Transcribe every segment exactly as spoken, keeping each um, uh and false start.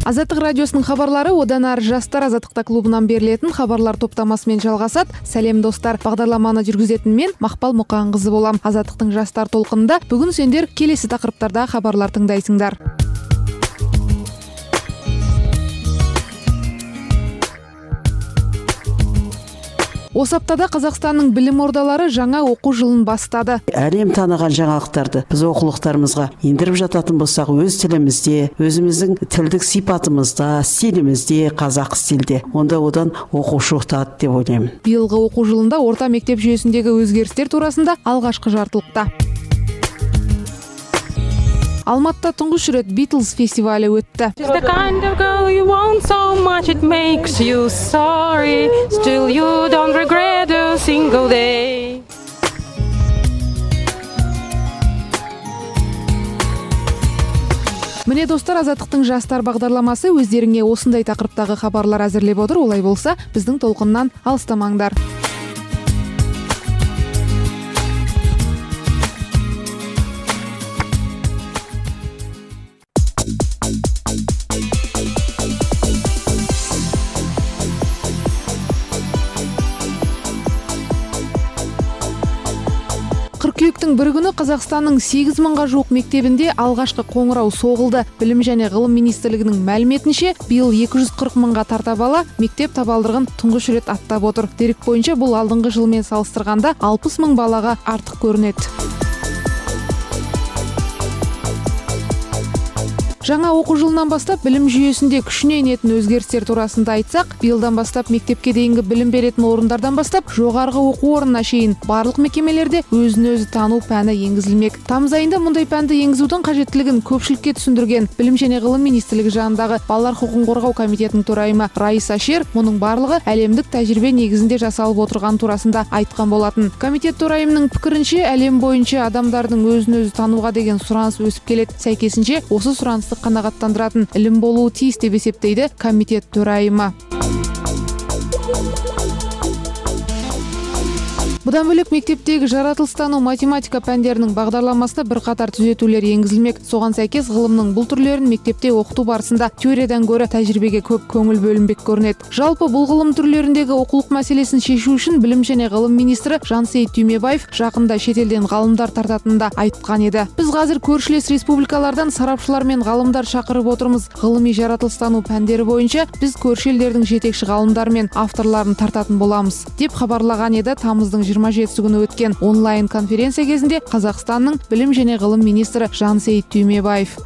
Азаттық радиосының хабарлары одан ары жастар Азаттықта клубынан берілетін хабарлар топтамасымен жалғасады. Сәлем достар, бағдарламаны жүргізетін мен Мақпал Мұқанқызы болам. Азаттықтың жастар толқынында бүгін сендер келесі тақырыптарда хабарлар тыңдайсыңдар. Осы аптада Қазақстанның білім ордалары жаңа оқу жылын бастады. Әлем таныған жаңалықтарды біз оқулықтарымызға ендіріп жататын болсақ, өз тілімізде, өзіміздің тілдік сипатымызда, стилімізде, қазақ стилде, онда одан оқушы ұтады деп ойлаймын. Биылғы оқу жылында орта мектеп жүйесіндегі өзгерістер турасында алғашқы жартылықта. Алматыда тұңғыш рет Beatles фестивалі өтті. Міне достар, Азаттықтың жастар бағдарламасы өздеріңе осындай тақырыптағы хабарлар әзірлеп отыр. Олай болса, біздің толқыннан алыстамаңдар. Қыркүйектің бір күні Қазақстанның сегіз мыңға жуық мектебінде алғашқы қоңырау соғылды. Білім және ғылым министрлігінің мәліметінше, биыл екі жүз қырық мыңға тарта бала мектеп табалдырығын тұңғыш рет аттап отыр. Дерек бойынша бұл алдыңғы жылмен салыстырғанда алпыс мың балаға артық көрінеді. Жаңа оқу жылынан бастап білім жүйесінде күшіне енетін өзгерістер турасында айтсақ, биылдан бастап мектепке дейінгі білім беретін орындардан бастап жоғарғы оқу орнына шейін барлық мекемелерде өзін-өзі тану пәні енгізілмек. Тамыз айында мұндай пәнді енгізудің қажеттілігін көпшілікке түсіндірген Білім және ғылым министрлігі жанындағы балалар құқығын қорғау комитетінің төрайымы Раиса Шер, мұның барлығы әлемдік тәжірибе негізінде жасалып отырған турасында айтқан болатын. Комитет төрайымының пікірінше, әлем бойынша адамдардың өзін-өзі тануға деген сұраныс өсіп келеді. Сәйкесінше, осы сұранысты қанағаттандыратын ілім болуы тиіс деп есептейді комитет төрайымы. Бұдан бөлек мектептегі жаратылыстану математика пәндерінің бағдарламасына бірқатар түзетулер енгізілмек. Соған сәйкес ғылымның бұл түрлерін мектепте оқыту барысында теориядан гөрі тәжірибеге көп көңіл бөлінбек көрінеді. Жалпы бұл ғылым түрлеріндегі оқулық мәселесін шешу үшін Білім және ғылым министрі Жансейіт Түймебаев жақында шетелден ғалымдар тартатынында айтқан еді. Біз қазір көршілес республикалардан сарапшылар мен ғалымдар шақырып отырмыз. Ғылыми жаратылыстану пәндері бойынша біз көрші елдердің жетекші ғалымдары мен авторларын тартатын боламыз, деп хабарлаған еді тамыздың жиырма жетісі күні өткен онлайн конференция кезінде Қазақстанның білім және ғылым министрі Жансейіт Түймебаев.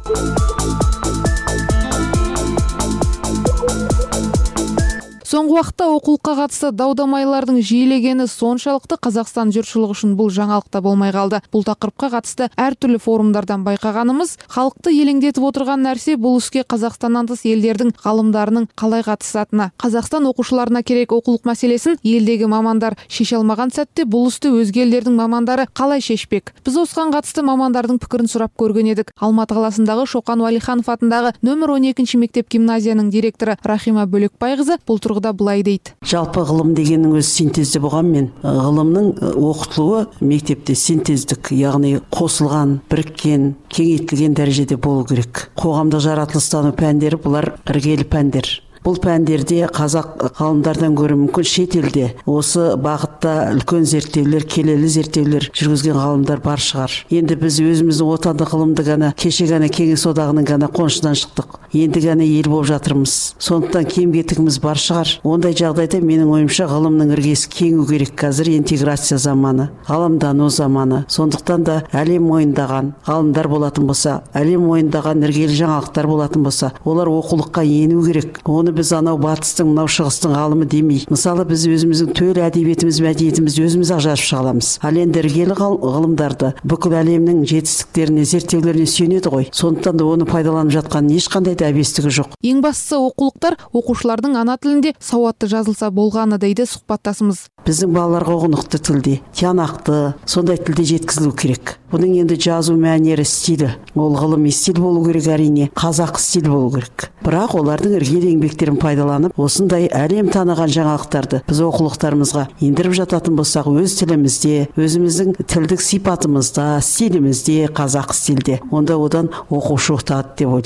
Соңғы уақытта оқулыққа қатысты дау-дамайлардың жиілегені соншалықты Қазақстан жұртшылығы үшін бұл жаңалықта болмай қалды. Бұл тақырыпқа қатысты әртүрлі форумдардан байқағанымыз, халықты елеңдетіп отырған нәрсе бұл іске Қазақстаннан тыс елдердің ғалымдарының қалай қатысатыны. Қазақстан оқушыларына керек оқулық мәселесін елдегі мамандар шеше алмаған сәтте бұл істі өзге елдердің мамандары қалай шешпек? Біз осыған қатысты мамандардың пікірін сұрап көрген едік. Алматы қаласындағы Шоқан Уәлиханов атындағы нөмір он екінші мектеп гимназияның директоры Рахима Бөлекбайқызы бұл тұрғыда былай дейді. Жалпы ғылым дегеннің өзі синтезде болғанмен, ғылымның оқытылуы мектепте синтездік, яғни қосылған, біріккен, кеңейтілген дәрежеде болу керек. Қоғамдық жаратылыстану пәндері бұлар іргелі пәндер. Бұл пәндерде қазақ ғалымдардан гөрі мүмкін шетелде осы бағытта үлкен зерттеулер, келелі зерттеулер жүргізген ғалымдар бар шығар. Енді біз өзіміздің отандық ғылымды ғана кеше ғана Кеңес одағының ғана қонышынан шықтық. Енді ғана ел болып жатырмыз. Сондықтан кем-кетігіміз бар шығар. Ондай жағдайда менің ойымша ғылымның іргесі кеңу керек. Қазір интеграция заманы, ғаламдану заманы. Сондықтан да әлем мойындаған ғалымдар болатын болса, әлем мойындаған іргелі жаңалықтар болатын болса, олар оқулыққа ену керек. Оны біз анау батыстың, мынау шығыстың ғалымы демей. Мысалы, біз өзіміздің төл әдебиетіміз, мәдениетімізді өзіміз-ақ жазып шыға аламыз. Ал енді іргелі ғылымдарды бүкіл әлемнің жетістіктеріне, зерттеулеріне сүйенеді ғой. Сондықтан да оны пайдаланып жатқан ешқандай да әбестігі жоқ. Ең бастысы оқулықтар оқушылардың ана тілінде сауатты жазылса болғаны дейді сұхбаттасымыз. Біздің балаларға ұғынықты тілде, тиянақты, сондай тілде жеткізілу керек. Бұның енді жазу мәнері, стилі, ол ғылыми стиль болу керек, әрине, қазақ стиль болу керек. Бірақ олардың іргелі еңбектерін пайдаланып, осындай әлем таныған жаңалықтарды біз оқулықтарымызға ендіріп жататын болсақ, өз тілімізде, өзіміздің тілдік сипатымызда, стилімізде, қазақ стилде, онда одан оқушы ұтады деп ойлаймын.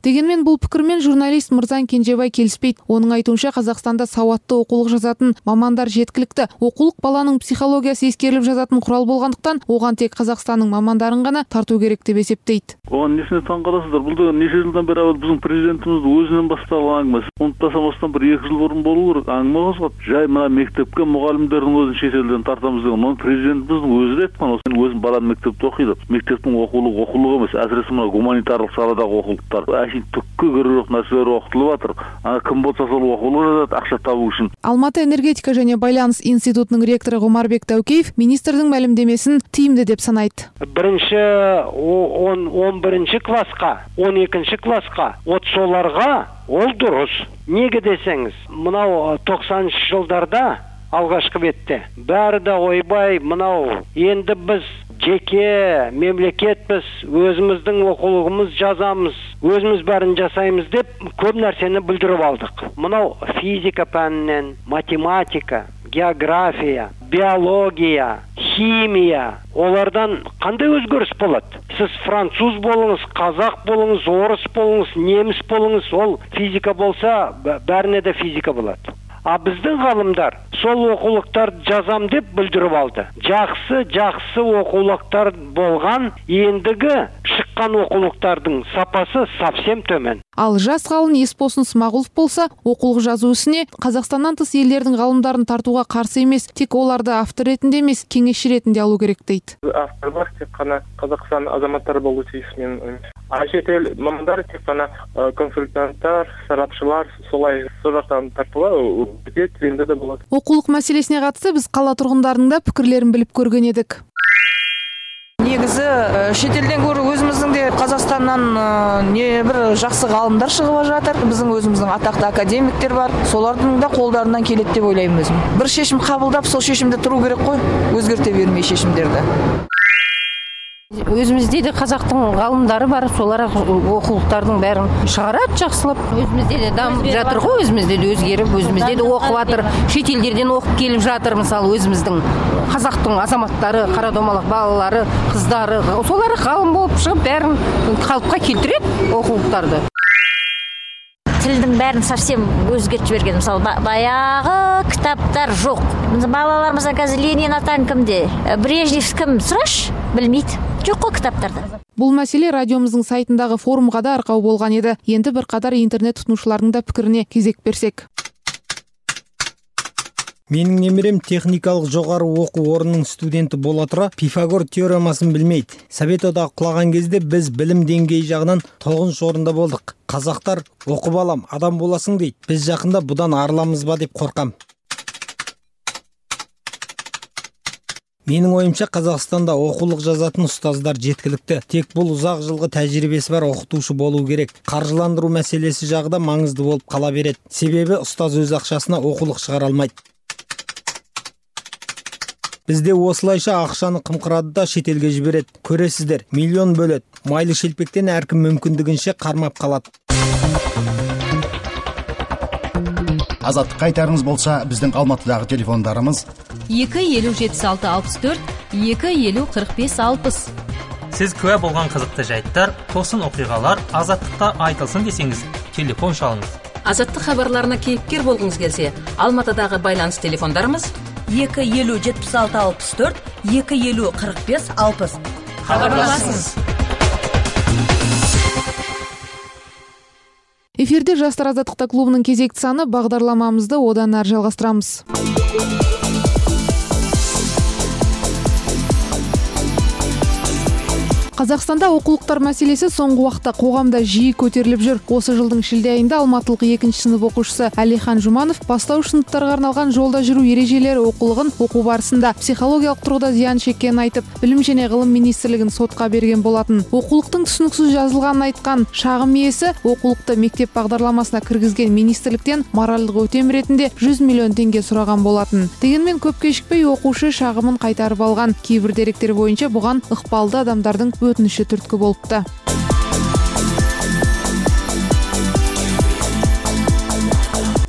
Дегенмен бұл пікірмен журналист Мырзан Кенжебай келіспейді. Оның айтуынша Қазақстанда сауатты оқулық жазатын мамандар жеткілікті. Оқулық баланың психологиясы ескеріліп жазатын құрал болғандықтан, оған тек Қазақстанның мамандарын ғана тарту керек деп есептейді. Оған несіне таңқаласыздар? Бұл да неше жылдан бері біздің президентіміз өзінен басталған әңгімесі. Ұмытпасам бір екі жыл бұрын болу керек. Әңгіме қозғап, жай мына мектепке мұғалімдердің өзін шетелден тартамыз деген. Оны президентіміздің өзі де айтқан. Осы өзім балам мектепте оқиды. Мектептің оқулығы оқулығы емес, әсіресе мына гуманитарлық саладағы оқулықтар. Әшейін түкке керегі нәрселер оқытылып жатыр. Ана кім болса сол оқулық жазады, ақша табу үшін. Алматы энергетика және байланыс институтының ректоры Ғұмарбек Дәукеев министрдің мәлімдемесін тиімді деп санайды. Бірінші он бірінші классқа, он екінші классқа, от соларға ол дұрыс. Неге десеңіз, мынау тоқсаныншы жылдарда алғашқы бетте бәрі де ойбай, мынау енді біз жеке мемлекетпіз, өзіміздің оқулығымыз жазамыз, өзіміз бәрін жасаймыз деп көп нәрсені білдіріп алдық. Мынау физика пәнінен, математика, география, биология, химия, олардан қандай өзгеріс болады? Сіз француз болыңыз, қазақ болыңыз, орыс болыңыз, неміс болыңыз, ол физика болса, бәріне де физика болады. А біздің ғалымдар сол оқулықтар жазам деп білдіріп алды. Жақсы, жақсы оқулықтар болған, ендігі шыққан оқулықтардың сапасы совсем төмен. Ал жас ғалым Еспосын Смағұлов болса, оқулық жазу ісіне Қазақстаннан тыс елдердің ғалымдарын тартуға қарсы емес, тек оларды автор ретінде емес, кеңесші ретінде алу керек дейді. Авторлар тек қана Қазақстан азаматтары болу тиіс, мен ойымша. А шетел мамандары тек қана консультанттар, сарапшылар, солай сол жақтан тартуға өте тиімді де болады. Оқулық мәселесіне қатысты біз қала тұрғындарының да пікірлерін біліп көрген едік. Негізі шетелден гөрі өзіміздің де Қазақстаннан не бір жақсы ғалымдар шығып жатыр. Біздің өзіміздің атақты академиктер бар. Солардың да қолдарынан келеді деп ойлаймын өзім. Бір шешім қабылдап, сол шешімде тұру керек қой, өзгерте бермей шешімдерді. Өзімізде де қазақтың ғалымдары бар, солар оқулықтардың бәрін шығарады, жақсылап. Өзімізде де дамып жатыр ғой, өзімізде де өзгеріп, өзімізде де оқып жатыр. Шетелдерден оқып келіп жатыр, мысалы өзіміздің қазақтың азаматтары, қара домалақ балалары, қыздары, солар ғалым болып шығып, бәрін қалыпқа келтіреді оқулықтарды. Тілдің бәрін совсем өзгертіп жіберген. Мысалы, баяғы кітаптар жоқ. Балаларымызда қазір Ленин атаң кімде? Брежнев кім? Сұраш? Білмейді. Жоқ қой кітаптарда. Бұл мәселе радиомыздың сайтындағы форумға да арқау болған еді. Енді бір қатар интернет тұтынушылардың да пікіріне кезек берсек. Менің немерем техникалық жоғары оқу орнының студенті бола тұра Пифагор теоремасын білмейді. Совет одағы құлаған кезде біз білім деңгейі жағынан тоғызыншы орында болдық. Қазақтар оқып алам, адам боласың дейді. Біз жақында бұдан арыламыз ба деп қорқам. Менің ойымша Қазақстанда оқулық жазатын ұстаздар жеткілікті. Тек бұл ұзақ жылғы тәжірибесі бар оқытушы болу керек. Қаржыландыру мәселесі жағда маңызды болып қала береді. Себебі ұстаз өз ақшасына оқулық шығара алмайды. Бізде осылайша ақшаны қымқырады да шетелге жібереді. Көресіздер, миллион бөледі. Майлы шелпектен әркім мүмкіндігінше қармап қалады. Азаттық қайтарыңыз болса, біздің Алматыдағы телефондарымыз екі елу жетпіс алты алпыс төрт, екі елу қырық бес алпыс. Сіз куә болған қызықты жайттар, тосын оқиғалар азаттықта айтылсын десеңіз, телефон шалыңыз. Азаттық хабарларына кейіпкер болғыңыз келсе, Алматыдағы байланыс телефондарымыз екі елу жетпіс алты алпыс төрт, екі елу қырық бес алпыс. Хабарласыңыз. Эфирде Жастар азаттықта клубының кезекті саны, бағдарламамызды одан әрі жалғастырамыз. Қазақстанда оқулықтар мәселесі соңғы уақытта қоғамда жиі көтеріліп жүр. Осы жылдың шілде айында алматылық екінші сынып оқушысы Әлихан Жұманов бастауыш сыныптарға арналған жолда жүру ережелері оқулығын оқу барысында психологиялық тұрғыда зиян шеккенін айтып, білім және ғылым министрлігін сотқа берген болатын. Оқулықтың түсініксіз жазылғанын айтқан шағым иесі оқулықты мектеп бағдарламасына кіргізген министрліктен моральдық өтем ретінде жүз миллион теңге сұраған болатын. Дегенмен көп кешікпей оқушы шағымын қайтарып алған. Кейбір деректер бойынша бұған ықпалды адамдардың өтініші түрткі болыпты.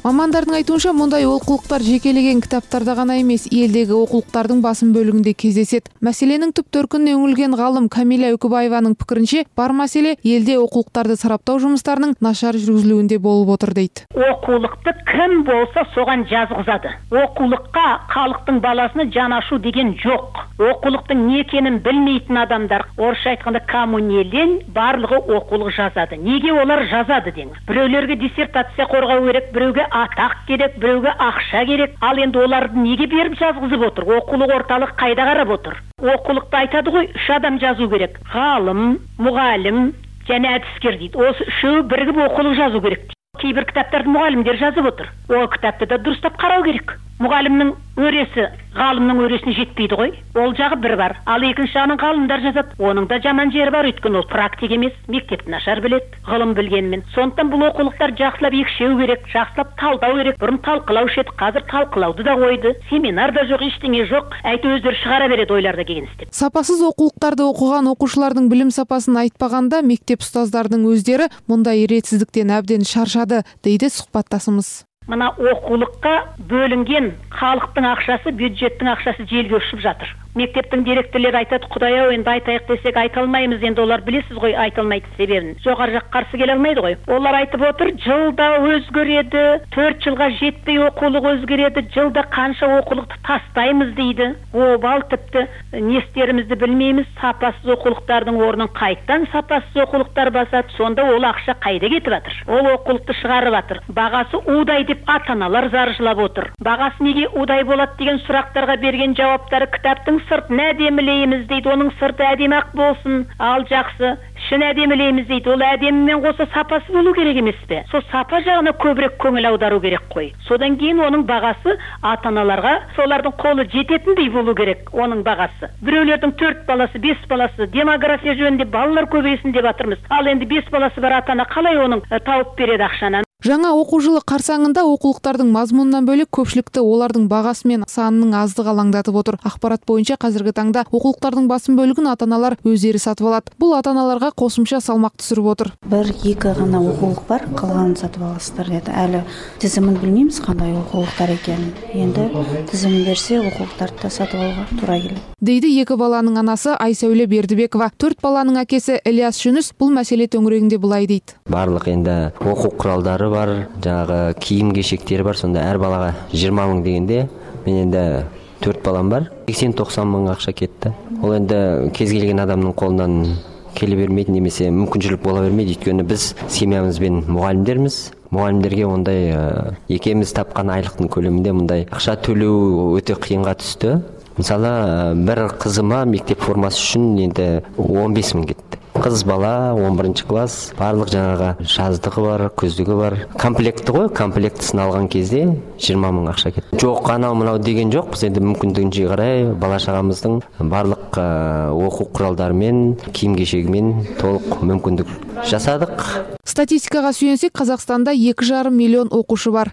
Мамандардың айтуынша, мұндай олқылықтар жекелеген кітаптарда ғана емес, елдегі оқулықтардың басым бөлігінде кездеседі. Мәселенің түп төркініне үңілген ғалым Камила Үкібаеваның пікірінше, бар мәселе елде оқулықтарды сараптау жұмыстарының нашар жүргізілуінде болып отыр дейді. Оқулықты кім болса соған жазғызады. Оқулыққа халықтың баласына жан ашу деген жоқ. Оқулықтың не екенін білмейтін адамдар, орысша айтқанда коммунелен барлығы оқулық жазады. Неге олар жазады деңіз? Біреулерге диссертация қорғау керек, біреуге атақ керек, біреуге ақша керек. Ал енді оларды неге беріп жазғызып отыр? Оқулық орталық қайда қарап отыр? Оқулықты айтады ғой, үш адам жазу керек. Ғалым, мұғалім және әдіскер дейді. Осы үшеуі бірігіп оқулық жазу керек. Кейбір кітаптарды мұғалімдер жазып отыр. Ол кітапты да дұрыстап қарау керек. Мұғалімнің өресі ғалымның өресіне жетпейді ғой. Ол жағы бір бар. Ал екінші жағынан ғалымдар жазады. Оның да жаман жері бар, өйткені ол практик емес, мектепті нашар біледі, ғылым білгенмен. Сондықтан бұл оқулықтар жақсылап екшеу керек, жақсылап талдау керек. Бұрын талқылаушы еді, қазір талқылауды да қойды. Семинар да жоқ, ештеңе жоқ. Әйтеуір өздері шығара береді ойларда келген істеп. Сапасыз оқулықтарды оқыған оқушылардың білім сапасын айтпағанда, мектеп ұстаздардың өздері мұндай ретсіздіктен әбден шаршады, дейді сұхбаттасымыз. Мына оқулыққа бөлінген халықтың ақшасы, бюджеттің ақшасы желге ұшып жатыр. Мектептің директорлері айтады, Құдай-ау, енді айтайық десек айта алмаймыз, енді олар білесіз ғой, айта алмайды себебін. Жоғары жақ қарсы келе алмайды ғой. Олар айтып отыр, жылда өзгереді, төрт жылға жетпей оқулық өзгереді, жылда қанша оқулықты тастаймыз дейді. Обал, тіпті не істерімізді білмейміз, сапасыз оқулықтардың орнын қайттан сапасыз оқулықтар басады. Сонда ол ақша қайда кетіп жатыр? Ол оқулықты шығарып жатыр. Бағасы удай деп ата-аналар заржылап отыр. Бағасы неге удай болады деген сұрақтарға берген жауаптары кітаптың сыртын әдемілейміз дейді, оның сырты әдемі-ақ болсын, ал жақсы ішін әдемілейміз дейді. Ол әдемімен қоса сапасы болу керек емес пе? Сол сапа жағына көбірек көңіл аудару керек қой. Содан кейін оның бағасы ата-аналарға солардың қолы жететіндей болу керек, оның бағасы. Біреулердің төрт баласы, бес баласы, демография жөнінде балалар көбейсін деп жатырмыз. Ал енді бес баласы бар ата-ана қалай оның тауып береді ақшаны? Жаңа оқу жылы қарсаңында оқулықтардың мазмұнынан бөлек көпшілікті олардың бағасы мен санының аздығы алаңдатып отыр. Ақпарат бойынша қазіргі таңда оқулықтардың басым бөлігін ата-аналар өздері сатып алады. Бұл ата-аналарға қосымша салмақ түсіріп отыр. Бір екі ғана оқулық бар, қалғанын сатып аласыздар деді. Әлі тізімін білмейміз қандай оқулықтар екенін. Енді тізімін берсе оқулықтарды да сатып алуға тура келеді. Дейді екі баланың анасы Айсәуле Бердібекова. Төрт баланың әкесі Ілияс Жүніс бұл мәселе төңірегінде былай дейді. Барлық енді оқу құралдары бар, жаңағы киім кешектері бар, сонда әр балаға жиырма мың дегенде, мен енді төрт балам бар, сексен тоқсан мың ақша кетті. Ол енді кез келген адамның қолынан келе бермейді, немесе мүмкіншілік бола бермейді, өйткені біз семьямызбен мұғалімдерміз. Мұғалімдерге ондай екеуміз тапқан айлықтың көлемінде мұндай ақша төлеу өте қиынға түсті. Мысалы, бір қызыма мектеп формасы үшін енді он бес мың кетті. Қыз бала он бірінші класс, барлық жаңағы жаздығы бар, күздігі бар. Комплекті ғой, комплектісін алған кезде жиырма мың ақша кетті. Жоқ, анау мынау деген жоқ, біз енді мүмкіндігінше қарай бала шағамыздың барлық оқу құралдарымен, киім кешегімен толық мүмкіндік жасадық. Статистикаға сүйенсек, Қазақстанда екі жарым миллион оқушы бар.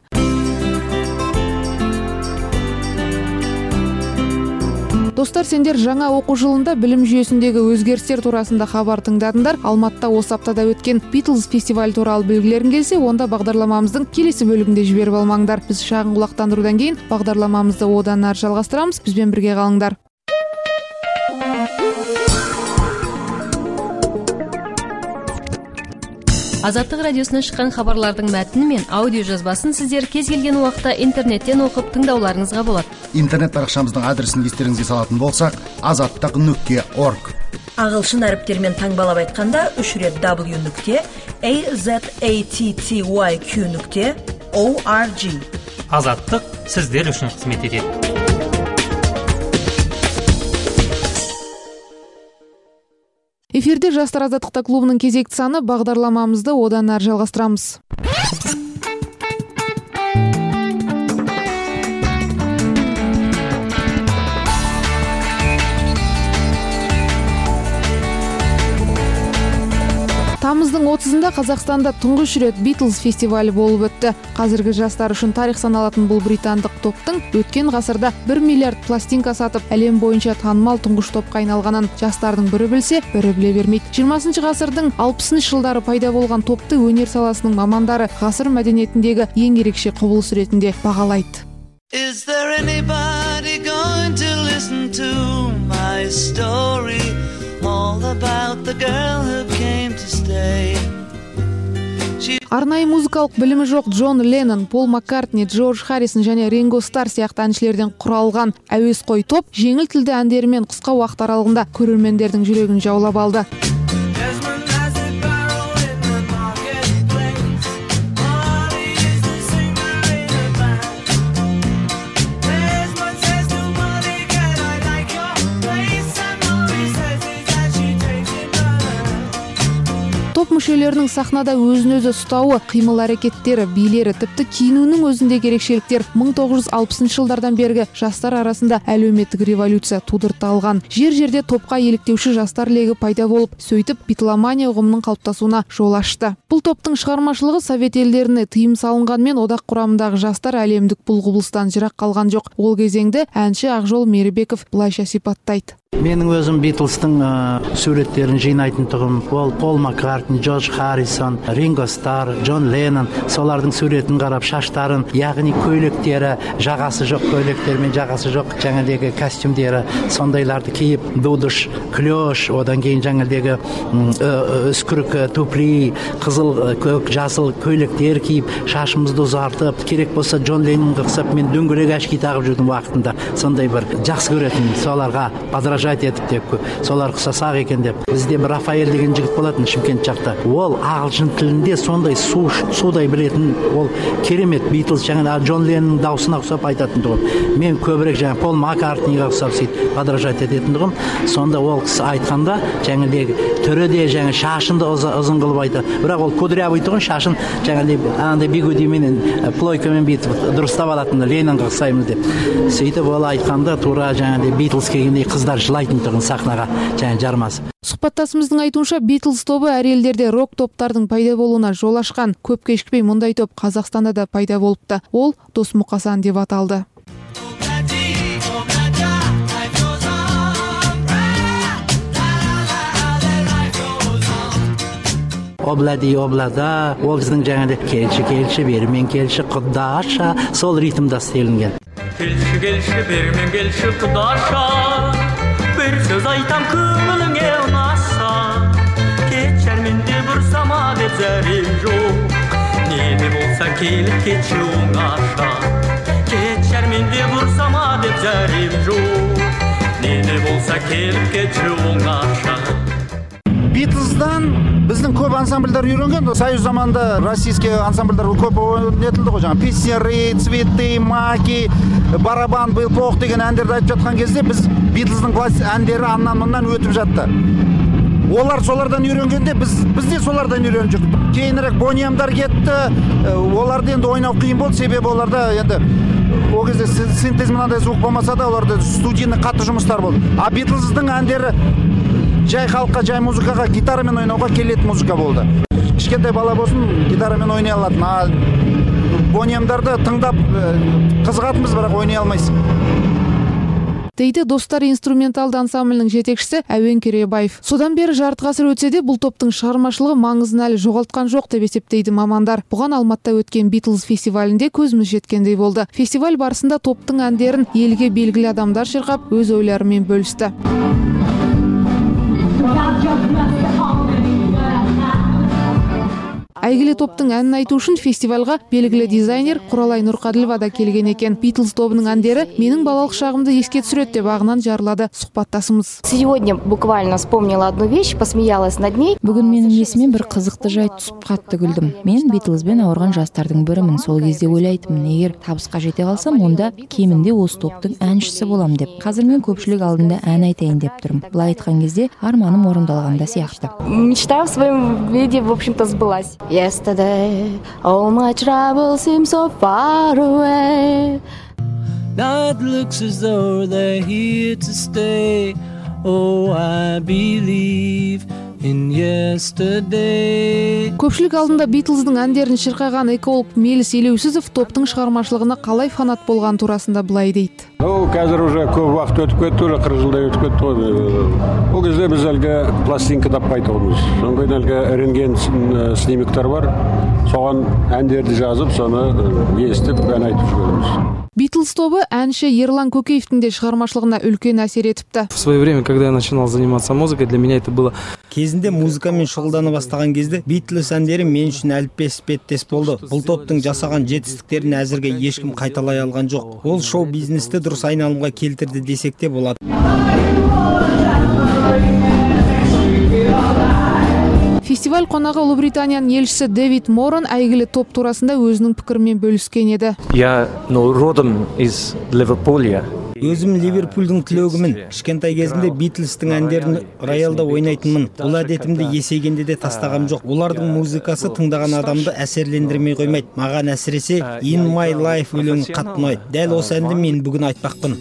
Достар, сендер жаңа оқу жылында білім жүйесіндегі өзгерістер турасында хабар тыңдадыңдар. Алматыда осы аптада өткен Beatles фестиваль туралы білгілерің келсе, онда бағдарламамыздың келесі бөлігінде жіберіп алмаңдар. Біз шағын құлақтандырудан кейін бағдарламамызды одан ары жалғастырамыз. Бізбен бірге қалыңдар. Азаттық радиосынан шыққан хабарлардың мәтіні мен аудио жазбасын сіздер кез келген уақытта интернеттен оқып тыңдауларыңызға болады. Интернет парақшамыздың адресін естеріңізге салатын болсақ, азаттық нүкте орг. Ағылшын әріптермен таңбалап айтқанда үш рет w нүкте azatty нүкте org. Азаттық сіздер үшін қызмет етеді. Эфирде Жастар азаттықта клубының кезекті саны, бағдарламамызды одан ары жалғастырамыз. Тамыздың отузунда Қазақстанда тұңғыш рет Beatles фестивалі болып өтті. Қазіргі жастар үшін тарих саналатын бұл британдық топтың өткен ғасырда бір миллиард пластинка сатып, әлем бойынша танымал тұңғыш топқа айналғанын жастардың бірі білсе, бірі біле бермейді. жиырмасыншы ғасырдың алпысыншы жылдары пайда болған топты өнер саласының мамандары ғасыр мәдениетіндегі ең ерекше құбылыс ретінде бағалайды. Is there anybody going to listen to my story, all about the girl who came to stay? Арнайы музыкалық білімі жоқ Джон Леннон, Пол Маккартни, Джордж Харрисон және Ринго Стар сияқты әншілерден құралған әуесқой топ жеңіл тілді әндерімен қысқа уақыт аралығында көрермендердің жүрегін жаулап алды. Топ мүшелерінің сахнада өзін-өзі ұстауы, қимыл әрекеттері, билері, тіпті киінуінің өзіндегі ерекшеліктер мың тоғыз жүз алпысыншы жылдардан бергі жастар арасында әлеуметтік революция тудырта алған. Жер-жерде топқа еліктеуші жастар легі пайда болып, сөйтіп битломания ұғымының қалыптасуына жол ашты. Бұл топтың шығармашылығы Совет елдеріне тыйым салынғанмен одақ құрамындағы жастар әлемдік бұл құбылыстан жырақ қалған жоқ. Ол кезеңді әнші Ақжол Мерібеков былайша сипаттайды. Менің өзім Битлстың суреттерін жинайтын тұғым. Ол Пол Маккартни, Джордж Харрисон, Ринго Стар, Джон Леннон, солардың суретін қарап, шаштарын, яғни көйлектері, жағасы жоқ көйлектермен жағасы жоқ, жаңадегі костюмдері, сондайларды киіп, дудыш, клеш, одан кейін жаңадегі үскірік, тупли, қызыл, көк, жасыл көйлектер киіп, шашымызды ұзартып, керек болса Джон Леннонға ұқсап, мен дөңгелек әшки тағып жүрдім уақытында. Сондай бір жақсы көретін, соларға подражать етіп деп, солар ұқсасақ екен деп. Бізде бір Рафаэль деген жігіт болатын Шымкент жақта. Ол ағылшын тілінде сондай су, судай білетін, ол керемет Битлз, жаңа Джон Леннонның даусына ұқсап айтатын тұғым. Мен көбірек жаңа Пол Маккартниға ұқсап сөйтіп подражать ететін тұғым. Сонда ол кісі айтқанда, жаңағы түріде жаңа шашынды ұзын қылып айтады. Бірақ ол кудрявый тұғын, шашын жаңағыдай андай бигудимен, плойкамен бүйтіп дұрыстап алатын, Леннонға ұқсаймыз деп. Сөйтіп ол айтқанда тура жаңағыдай Битлз келгендей қыздар жылайтын тұғын сахнаға және жармасып. Сұхбаттасымыздың айтуынша Beatles тобы әр елдерде рок топтардың пайда болуына жол ашқан. Көп кешікпей мұндай топ Қазақстанда да пайда болыпты. Ол Дос Мұқасан деп аталды. Облади, облада, ол біздің жаңағыдай келші, келші, бермен келші, құдаша, сол ритмда істелінген. Келші, келші, бермен келші, құдаша, бір сөз айтам көңіліңе ұнаса, кетшер менде бұрсама деп зәрем жоқ, неме болса келіп кетші оңаша, кетшер менде бұрсама деп зәрем жоқ, неме болса келіп кетші оңаша. Битлздан біздің көп ансамбльдар үйренген. Союз заманында российский ансамбльдар көп ойнатылды ғой. Жаңа песняры, цветы, маки, барабан, был плох деген әндерді айтып жатқан кезде біз Битлздың әндері аннан-мұннан өтіп жатты. Олар солардан үйренгенде біз біз де солардан үйреніп жүрдік. Кейінірек Бониямдар кетті. Оларды енді ойнау қиын болды, себебі оларда енді ол кезде синтез мынандай звук болмаса да оларда студийный қатты жұмыстар болды. А Битлздың әндері жай халыққа, жай музыкаға, гитарамен ойнауға келетін музыка болды. Кішкентай бала болсын, гитарамен ойнай алатын. А Бониямдарды тыңдап қызығатынбыз, бірақ ойнай алмайсың. Дейді Достар инструменталды ансамблінің жетекшісі Әуен Керейбаев. Содан бері жарты ғасыр өтсе де бұл топтың шығармашылығы маңызын әлі жоғалтқан жоқ деп есептейді мамандар. Бұған Алматыда өткен Beatles фестивалінде көзіміз жеткендей болды. Фестиваль барысында топтың әндерін елге белгілі адамдар шырқап, өз ойларымен бөлісті. Әйгілі топтың әнін айту үшін фестивальға белгілі дизайнер Құралай Нұрқаділова да келген екен. Beatles тобының әндері менің балалық шағымды еске түсіреді деп ағынан жарлады сұхбаттасымыз. Сегодня буквально вспомнила одну вещь, посмеялась над ней. Бүгін менің есіме бір қызықты жайт түсіп қатты күлдім. Мен Beatlesбен ауырған жастардың бірімін. Сол кезде ойлайтынмын, егер табысқа жете қалсам, онда кемінде осы топтың әншісі болам деп. Қазір мен көпшілік алдында ән айтайын деп тұрмын. Былай айтқан кезде арманым орындалғанда сияқты. Мечта в своем виде, в общем-то, сбылась. Yesterday, all my troubles seem so far away. Now it looks as though they're here to stay. Oh, I believe Көпшілік алдында Битлздың әндерін шырқаған эколог Мелис Елеусізов топтың шығармашылығына қалай фанат болған турасында былай дейді. Ну, қазір уже көп уақыт өтіп кетті, уже қырық жылдай өтіп кетті ғой. Ол кезде біз әлгі пластинка таппай тұрмыз. Содан кейін әлгі рентген снимектер бар. Соған әндерді жазып, соны естіп, ән айтып жүреміз. Битлз тобы әнші Ерлан Көкеевтің де шығармашылығына үлкен әсер етіпті. В свое время, когда я начинал заниматься музыкой, для меня это было... Кезінде музыкамен шұғылдана бастаған кезде Битлз әндері мен үшін әліппес іспеттес болды. Бұл топтың жасаған жетістіктерін әзірге ешкім қайталай алған жоқ. Ол шоу бизнесті дұрыс айналымға келтірді десек те болады. Фестиваль қонағы Ұлыбританияның елшісі Дэвид Моран әйгілі топ турасында өзінің пікірімен бөліскен еді. Я родом из Ливерпуля. Өзім Ливерпульдің түлегімін. Кішкентай кезімде Битлстің әндерін роялда ойнайтынмын. Бұл әдетімді есейгенде де тастағам жоқ. Олардың музыкасы тыңдаған адамды әсерлендірмей қоймайды. Маған әсіресе In My Life өлеңі қатты ұнайды. Дәл осы әнді мен бүгін айтпақпын.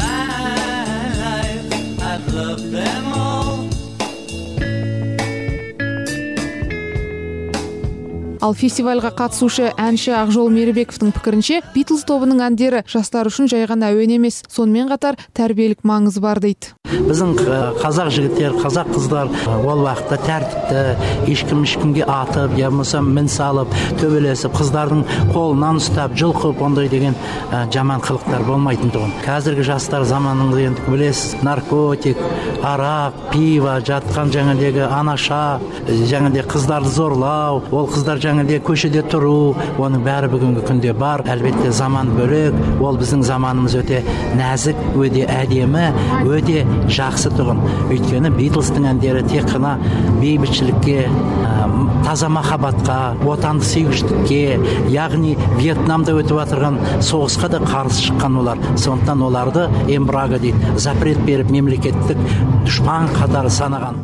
Ал фестивальға қатысушы әнші Ақжол Меребековтың пікірінше, Битлз тобының әндері жастар үшін жай ғана әуен емес, сонымен қатар тәрбиелік маңызы бар дейді. Біздің қазақ жігіттер, қазақ қыздар ол уақытта тәртіпті, ешкім ешкімге атып, я болмаса мін салып, төбелесіп, қыздардың қолынан ұстап, жұлқып, ондай деген жаман қылықтар болмайтын тұғын. Қазіргі жастар заманында енді білесіз, наркотик, арақ, пиво, жатқан жаңадегі анаша, жаңаде қыздарды зорлау, ол қыздар жаңаде көшеде тұру, оның бәрі бүгінгі күнде бар. Әлбетте заман бөлек, ол біздің заманымыз өте нәзік, өте әдемі, өте жақсы тұғын. Өйткені Битлстың әндері тек қана бейбітшілікке, таза махаббатқа, отандық сүйгіштікке, яғни Вьетнамда өтіп отырған соғысқа да қарсы шыққан олар. Сондықтан оларды эмбарго дейді, запрет беріп мемлекеттік дұшпан қатары санаған.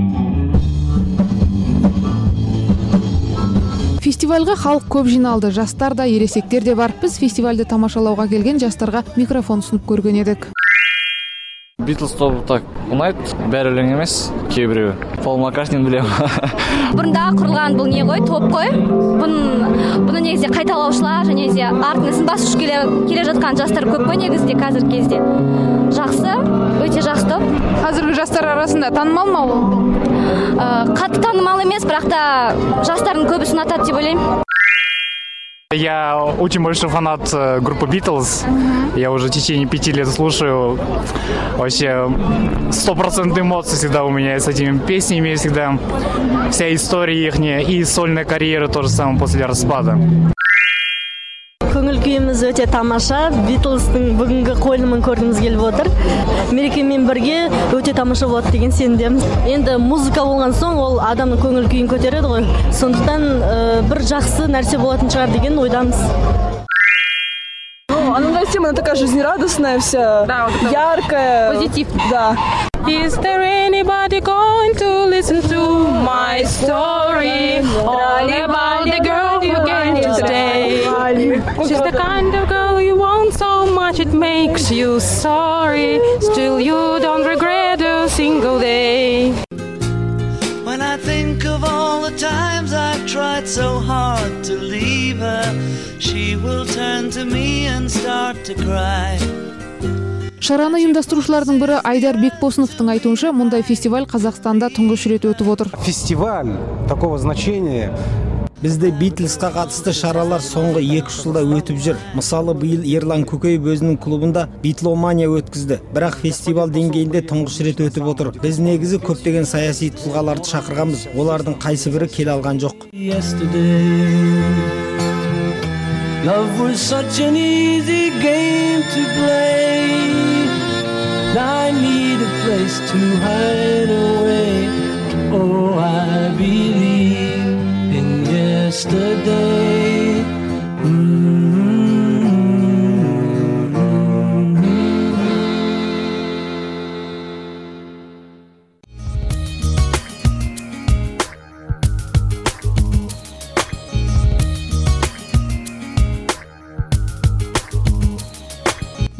Фестивальға халық көп жиналды, жастар да, ересектер де бар. Біз фестивальді тамашалауға келген жастарға микрофон ұсынып көрген едік. Битлз тобы так ұнайды, бәрі өлең емес, кейбіреуі. Пол Маккартнин білемін. Бұрында құрылған бұл не ғой, топ қой. Бұны негізде қайталаушылар, және де артын басып келе, келе жатқан жастар көп қой негізде қазіргі кезде. Жақсы, өте жақсы топ. Қазіргі жастар арасында танымал ма ол? Қатты танымал емес, бірақ та жастардың көбісі ұнатады деп ойлаймын. Я очень большой фанат группы Битлз. Я уже в течение пяти лет слушаю. Вообще сто процентов эмоций всегда у меня с этими песнями, всегда вся история их и сольная карьера тоже самое после распада. Көңіл күйіміз өте тамаша. Битлздың бүгінгі қойылымын көргіміз келіп отыр. Мерекемен бірге өте тамаша болады деген сенімдеміз. Енді музыка болған соң ол адамның көңіл күйін көтереді ғой. Сондықтан бір жақсы нәрсе болатын шығар деген ойдамыз. Она тема такая жизнерадостная вся, да, вот яркая, позитив. Да. Is there anybody going to listen to my story? All about the girl who came to stay. She's the kind of girl you want so much it makes you sorry. Still you don't regret a single day. When I think of all the times I've tried so hard to leave her, she will turn to me and start to cry. Шараны ұйымдастырушылардың бірі Айдар Бекбосыновтың айтуынша, мұндай фестиваль Қазақстанда тұңғыш рет өтіп отыр. Фестиваль такого значения. Бізде Битлзға қатысты шаралар соңғы екі жылда өтіп жүр. Мысалы, биыл Ерлан Көкеев өзінің клубында Битломания өткізді. Бірақ фестиваль деңгейінде тұңғыш рет өтіп отыр. Біз негізі көптеген саяси тұлғаларды шақырғанбыз. Олардың қайсы бірі келе алған жоқ. Love was such an easy game to play. I need a place to hide away. Oh, I believe in yesterday. Mm-hmm.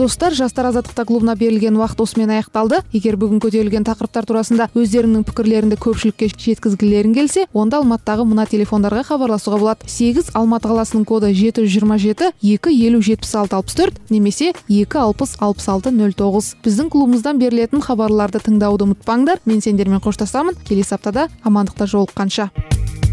достар, жастар азаттықта клубына берілген уақыт осымен аяқталды. Егер бүгін көтерілген тақырыптар турасында өздеріңнің пікірлеріңді көпшілікке жеткізгілерің келсе, онда Алматыдағы мына телефондарға хабарласуға болады: сегіз Алматы қаласының коды жеті жүз жиырма жеті екі елу жетпіс алты алпыс төрт немесе екі алпыс алпыс алты нөл тоғыз. Біздің клубымыздан берілетін хабарларды тыңдауды ұмытпаңдар. Мен сендермен қоштасамын. Келесі аптада амандықта жолыққанша.